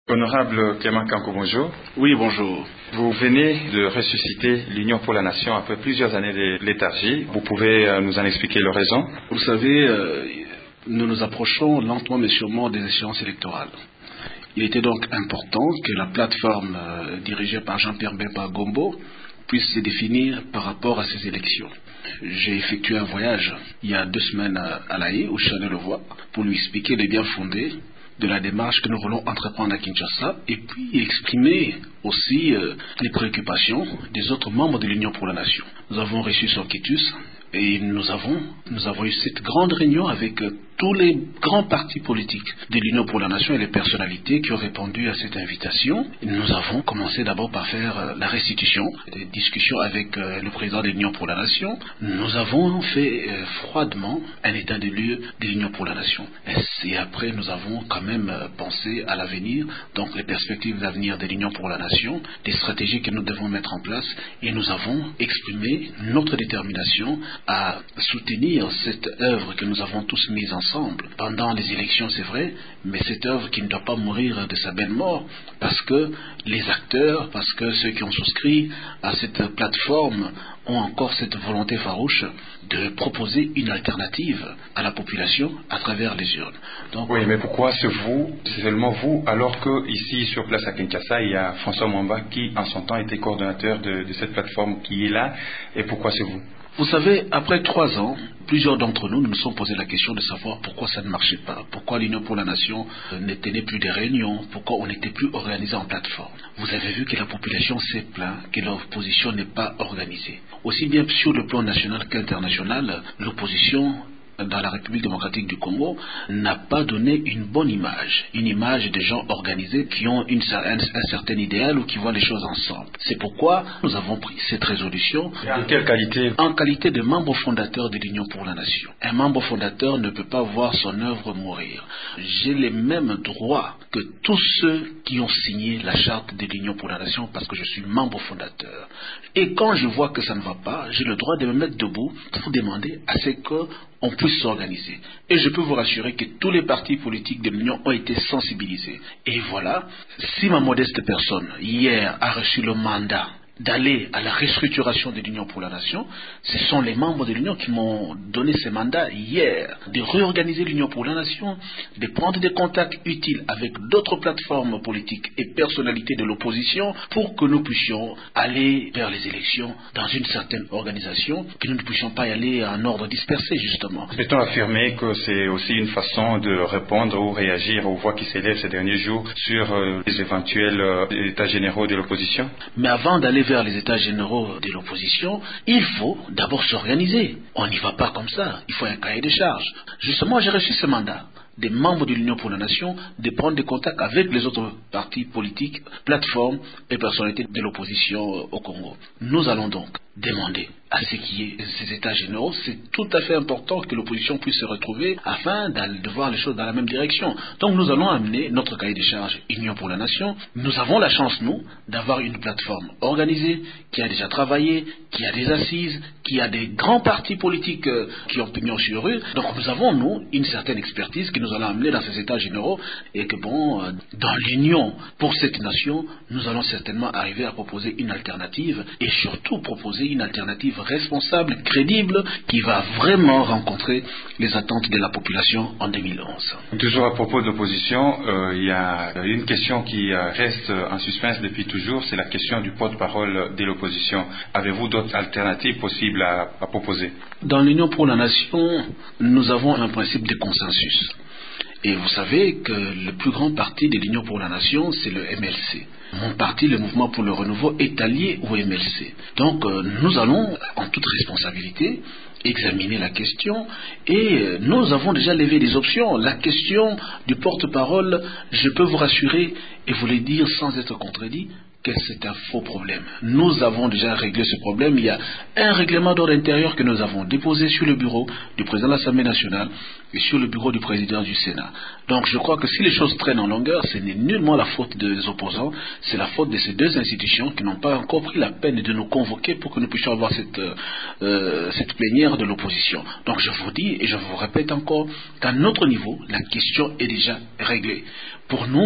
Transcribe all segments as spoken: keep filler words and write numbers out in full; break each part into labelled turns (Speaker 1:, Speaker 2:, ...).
Speaker 1: Honorable Clément Kanko, bonjour.
Speaker 2: Oui, bonjour.
Speaker 1: Vous venez de ressusciter l'Union pour la Nation après plusieurs années de léthargie. Vous pouvez euh, nous en expliquer les raisons?
Speaker 2: Vous savez, euh, nous nous approchons lentement mais sûrement des échéances électorales. Il était donc important que la plateforme euh, dirigée par Jean-Pierre Bemba Gombo puisse se définir par rapport à ces élections. J'ai effectué un voyage il y a deux semaines à La Haye, où je suis allé le voir, pour lui expliquer les bien fondés de la démarche que nous voulons entreprendre à Kinshasa et puis exprimer aussi euh, les préoccupations des autres membres de l'Union pour la Nation. Nous avons reçu son quitus et nous avons, nous avons eu cette grande réunion avec euh, tous les grands partis politiques de l'Union pour la Nation et les personnalités qui ont répondu à cette invitation. Et nous avons commencé d'abord par faire euh, la restitution, des discussions avec euh, le président de l'Union pour la Nation. Nous avons fait euh, froidement un état des lieux de l'Union pour la Nation. Et après, nous avons quand même euh, pensé à l'avenir, donc les perspectives d'avenir de l'Union pour la Nation, des stratégies que nous devons mettre en place. Et nous avons exprimé notre détermination à soutenir cette œuvre que nous avons tous mise ensemble pendant les élections, c'est vrai, mais cette œuvre qui ne doit pas mourir de sa belle mort, parce que les acteurs, parce que ceux qui ont souscrit à cette plateforme ont encore cette volonté farouche de proposer une alternative à la population à travers les urnes.
Speaker 1: Donc, oui, mais pourquoi c'est vous, c'est seulement vous, alors que ici sur place à Kinshasa, il y a François Mwamba qui en son temps était coordonnateur de, de cette plateforme qui est là, et pourquoi c'est vous?
Speaker 2: Vous savez, après trois ans, plusieurs d'entre nous nous nous sommes posé la question de savoir pourquoi ça ne marchait pas, pourquoi l'Union pour la Nation ne tenait plus des réunions, pourquoi on n'était plus organisé en plateforme. Vous avez vu que la population s'est plainte que l'opposition n'est pas organisée. Aussi bien sur le plan national qu'international, l'opposition dans la République démocratique du Congo n'a pas donné une bonne image, une image des gens organisés qui ont une, un, un certain idéal ou qui voient les choses ensemble. C'est pourquoi nous avons pris cette résolution.
Speaker 1: En quelle qualité?
Speaker 2: En qualité de membre fondateur de l'Union pour la Nation. Un membre fondateur ne peut pas voir son œuvre mourir. J'ai les mêmes droits que tous ceux qui ont signé la charte de l'Union pour la Nation parce que je suis membre fondateur. Et quand je vois que ça ne va pas, j'ai le droit de me mettre debout pour demander à ce que on puisse s'organiser. Et je peux vous rassurer que tous les partis politiques de l'Union ont été sensibilisés. Et voilà, si ma modeste personne, hier, a reçu le mandat d'aller à la restructuration de l'Union pour la Nation, ce sont les membres de l'Union qui m'ont donné ce mandat hier, de réorganiser l'Union pour la Nation, de prendre des contacts utiles avec d'autres plateformes politiques et personnalités de l'opposition pour que nous puissions aller vers les élections dans une certaine organisation, que nous ne puissions pas y aller en ordre dispersé justement.
Speaker 1: Peut-on affirmer que c'est aussi une façon de répondre ou réagir aux voix qui s'élèvent ces derniers jours sur euh, les éventuels euh, états généraux de l'opposition?
Speaker 2: Mais avant d'aller vers les états généraux de l'opposition, il faut d'abord s'organiser. On n'y va pas comme ça. Il faut un cahier de charges. Justement, j'ai reçu ce mandat des membres de l'Union pour la Nation de prendre des contacts avec les autres partis politiques, plateformes et personnalités de l'opposition au Congo. Nous allons donc demander à ce qui est ces états généraux. C'est tout à fait important que l'opposition puisse se retrouver afin de voir les choses dans la même direction. Donc nous allons amener notre cahier de charges Union pour la Nation. Nous avons la chance, nous, d'avoir une plateforme organisée, qui a déjà travaillé, qui a des assises, qui a des grands partis politiques euh, qui ont pignon sur rue. Donc nous avons, nous, une certaine expertise que nous allons amener dans ces états généraux et que, bon, euh, dans l'Union pour cette nation, nous allons certainement arriver à proposer une alternative et surtout proposer une alternative responsable, crédible, qui va vraiment rencontrer les attentes de la population en deux mille onze.
Speaker 1: Toujours à propos de l'opposition, euh, il y a une question qui euh, reste en suspens depuis toujours, c'est la question du porte-parole de l'opposition. Avez-vous d'autres alternatives possibles à, à proposer?
Speaker 2: Dans l'Union pour la Nation, nous avons un principe de consensus. Et vous savez que le plus grand parti de l'Union pour la Nation, c'est le M L C. Mon parti, le Mouvement pour le Renouveau, est allié au M L C. Donc euh, nous allons, en toute responsabilité, examiner la question et euh, nous avons déjà levé des options. La question du porte-parole, je peux vous rassurer et vous le dire sans être contredit, que c'est un faux problème. Nous avons déjà réglé ce problème. Il y a un règlement d'ordre intérieur que nous avons déposé sur le bureau du président de l'Assemblée nationale et sur le bureau du président du Sénat. Donc je crois que si les choses traînent en longueur, ce n'est nullement la faute des opposants, c'est la faute de ces deux institutions qui n'ont pas encore pris la peine de nous convoquer pour que nous puissions avoir cette, euh, cette plénière de l'opposition. Donc je vous dis et je vous répète encore qu'à notre niveau, la question est déjà réglée. Pour nous,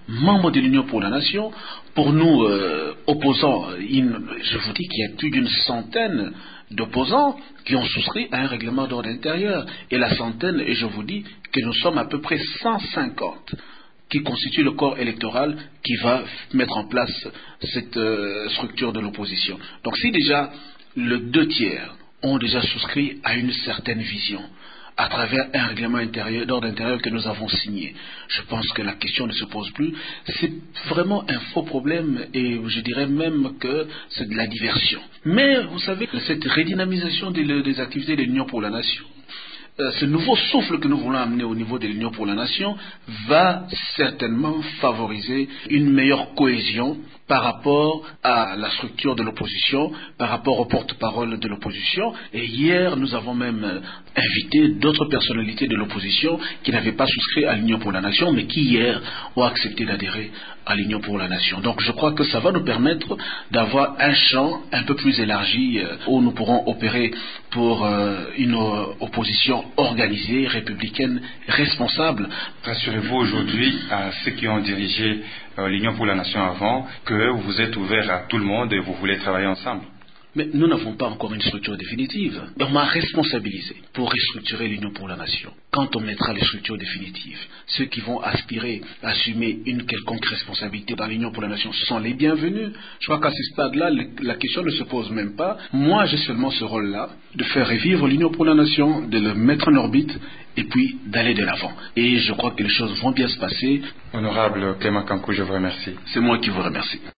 Speaker 2: membres de l'Union pour la Nation. Pour nous, euh, opposants, il, je vous dis qu'il y a plus d'une centaine d'opposants qui ont souscrit à un règlement d'ordre intérieur. Et la centaine, et je vous dis que nous sommes à peu près cent cinquante qui constituent le corps électoral qui va mettre en place cette euh, structure de l'opposition. Donc si déjà le deux tiers ont déjà souscrit à une certaine vision, à travers un règlement intérieur, d'ordre intérieur que nous avons signé, je pense que la question ne se pose plus. C'est vraiment un faux problème et je dirais même que c'est de la diversion. Mais vous savez que cette redynamisation des, des activités de l'Union pour la Nation, euh, ce nouveau souffle que nous voulons amener au niveau de l'Union pour la Nation va certainement favoriser une meilleure cohésion par rapport à la structure de l'opposition, par rapport au porte-parole de l'opposition. Et hier, nous avons même invité d'autres personnalités de l'opposition qui n'avaient pas souscrit à l'Union pour la Nation, mais qui hier ont accepté d'adhérer à l'Union pour la Nation. Donc je crois que ça va nous permettre d'avoir un champ un peu plus élargi euh, où nous pourrons opérer pour euh, une euh, opposition organisée, républicaine, responsable.
Speaker 1: Rassurez-vous aujourd'hui à ceux qui ont dirigé euh, l'Union pour la Nation avant que vous êtes ouvert à tout le monde et vous voulez travailler ensemble.
Speaker 2: Mais nous n'avons pas encore une structure définitive. On m'a responsabilisé pour restructurer l'Union pour la Nation. Quand on mettra les structures définitives, ceux qui vont aspirer à assumer une quelconque responsabilité dans l'Union pour la Nation sont les bienvenus. Je crois qu'à ce stade-là, la question ne se pose même pas. Moi, j'ai seulement ce rôle-là, de faire revivre l'Union pour la Nation, de le mettre en orbite et puis d'aller de l'avant. Et je crois que les choses vont bien se passer.
Speaker 1: Honorable Clément Kankou, je vous remercie.
Speaker 2: C'est moi qui vous remercie.